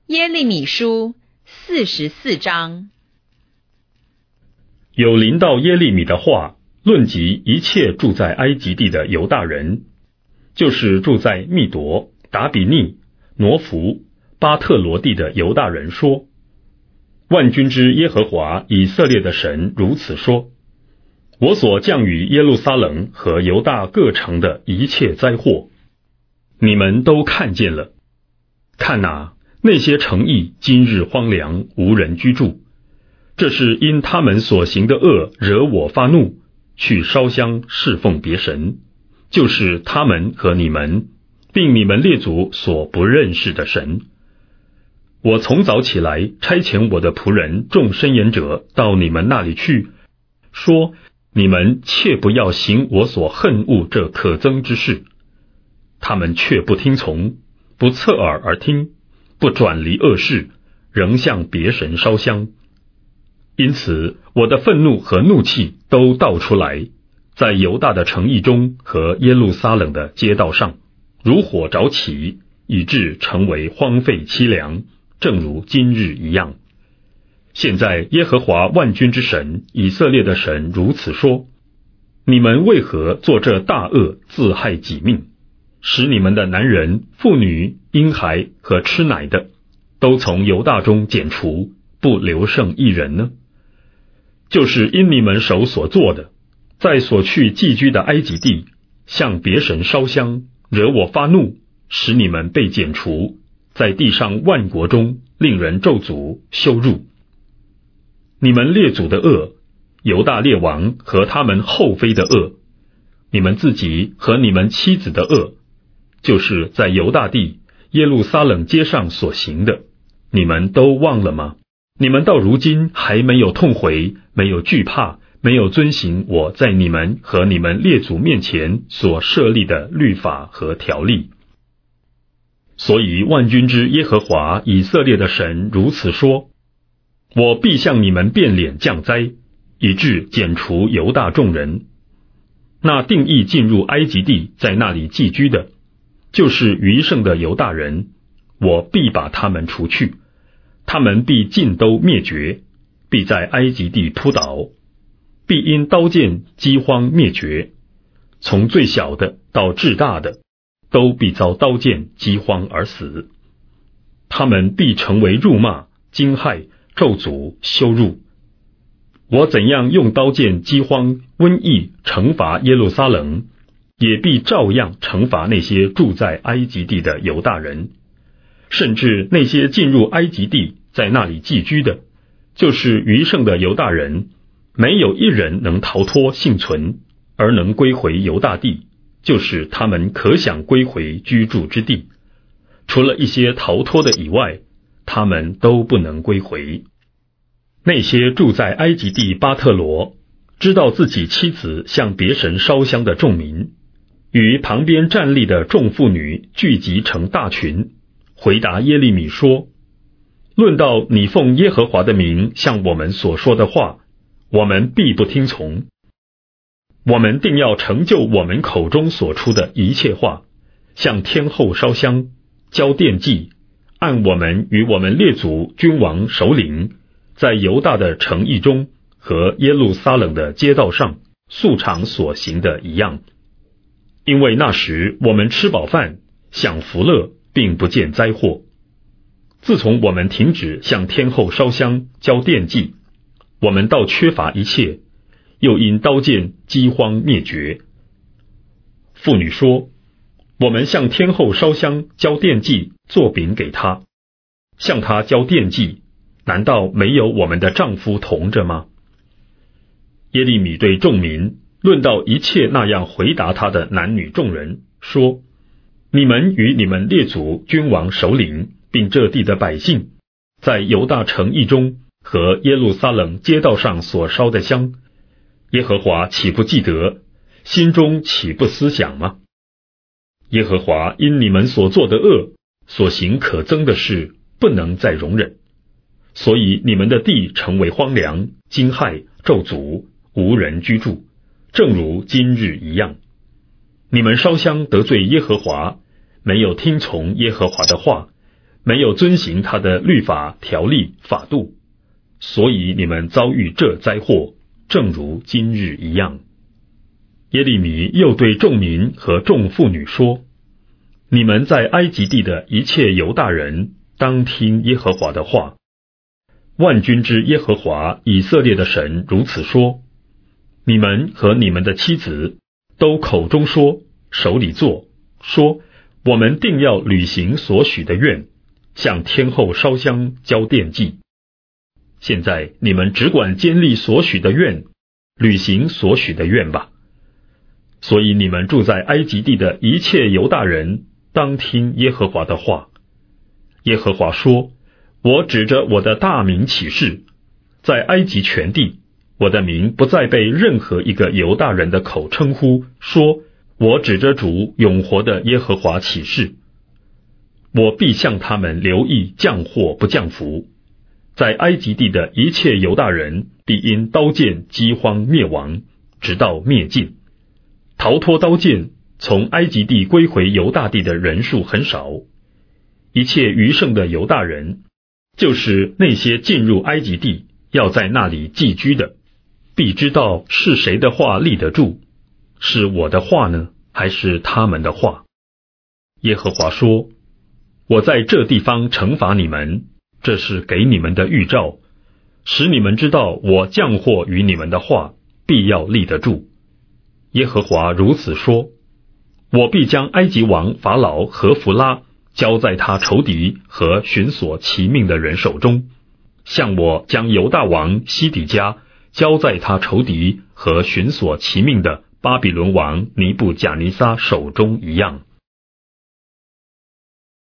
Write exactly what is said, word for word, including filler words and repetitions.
耶利米书四十四章。 有临到耶利米的话，论及一切住在埃及地的犹大人，就是住在密夺、达比尼、挪弗、巴特罗地的犹大人说：万军之耶和华以色列的神如此说，我所降于耶路撒冷和犹大各城的一切灾祸，你们都看见了。看哪，那些城邑今日荒凉，无人居住，这是因他们所行的恶惹我发怒，去烧香侍奉别神，就是他们和你们，并你们列祖所不认识的神。我从早起来，差遣我的仆人众申言者到你们那里去，说：你们切不要行我所恨恶这可憎之事。他们却不听从，不侧耳而听，不转离恶事，仍向别神烧香。因此我的愤怒和怒气都倒出来，在犹大的城邑中和耶路撒冷的街道上，如火着起，以致成为荒废凄凉，正如今日一样。现在耶和华万军之神以色列的神如此说：你们为何做这大恶，自害己命，使你们的男人、妇女、婴孩和吃奶的都从犹大中剪除，不留剩一人呢？就是因你们手所做的，在所去寄居的埃及地，向别神烧香，惹我发怒，使你们被剪除，在地上万国中令人咒诅羞辱。你们列祖的恶，犹大列王和他们后妃的恶，你们自己和你们妻子的恶，就是在犹大地耶路撒冷街上所行的，你们都忘了吗？你们到如今还没有痛悔，没有惧怕，没有遵行我在你们和你们列祖面前所设立的律法和条例。所以万军之耶和华以色列的神如此说：我必向你们变脸降灾，以致剪除犹大众人。那定义进入埃及地，在那里寄居的，就是余剩的犹大人，我必把他们除去，他们必尽都灭绝，必在埃及地扑倒，必因刀剑饥荒灭绝，从最小的到至大的，都必遭刀剑饥荒而死。他们必成为辱骂、惊骇、咒诅、羞辱。我怎样用刀剑、饥荒、瘟疫惩罚耶路撒冷，也必照样惩罚那些住在埃及地的犹大人，甚至那些进入埃及地在那里寄居的，就是余剩的犹大人，没有一人能逃脱幸存，而能归回犹大地，就是他们可想归回居住之地。除了一些逃脱的以外，他们都不能归回。那些住在埃及地巴特罗，知道自己妻子向别神烧香的众民，与旁边站立的众妇女聚集成大群，回答耶利米说：论到你奉耶和华的名向我们所说的话，我们必不听从。我们定要成就我们口中所出的一切话，向天后烧香，交奠祭，按我们与我们列祖君王首领在犹大的城邑中和耶路撒冷的街道上素常所行的一样。因为那时我们吃饱饭，享福乐，并不见灾祸。自从我们停止向天后烧香，交奠祭，我们倒缺乏一切，又因刀剑饥荒灭绝。妇女说：我们向天后烧香，交奠祭，做饼给她，向她交奠祭，难道没有我们的丈夫同着吗？耶利米对众民论到一切那样回答他的男女众人说：你们与你们列祖君王首领，并这地的百姓，在犹大城邑中和耶路撒冷街道上所烧的香，耶和华岂不记得，心中岂不思想吗？耶和华因你们所做的恶，所行可憎的事，不能再容忍，所以你们的地成为荒凉、惊骇、咒诅，无人居住，正如今日一样。你们烧香得罪耶和华，没有听从耶和华的话， 没有遵行他的律法、条例、法度，所以你们遭遇这灾祸，正如今日一样。耶利米又对众民和众妇女说：你们在埃及地的一切犹大人，当听耶和华的话。万军之耶和华以色列的神如此说：你们和你们的妻子都口中说，手里做，说我们定要履行所许的愿，向天后烧香交奠祭。现在你们只管坚立所许的愿，履行所许的愿吧。所以你们住在埃及地的一切犹大人，当听耶和华的话。耶和华说：我指着我的大名起誓，在埃及全地，我的名不再被任何一个犹大人的口称呼，说我指着主永活的耶和华起誓，我必向他们留意降祸不降福。在埃及地的一切犹大人必因刀剑饥荒灭亡，直到灭尽。逃脱刀剑从埃及地归回犹大地的人数很少，一切余剩的犹大人，就是那些进入埃及地要在那里寄居的，必知道是谁的话立得住，是我的话呢，还是他们的话？耶和华说：我在这地方惩罚你们，这是给你们的预兆，使你们知道我降祸于你们的话必要立得住。耶和华如此说：我必将埃及王法老和弗拉交在他仇敌和寻索其命的人手中，像我将犹大王西底家交在他仇敌和寻索其命的巴比伦王尼布甲尼撒手中一样。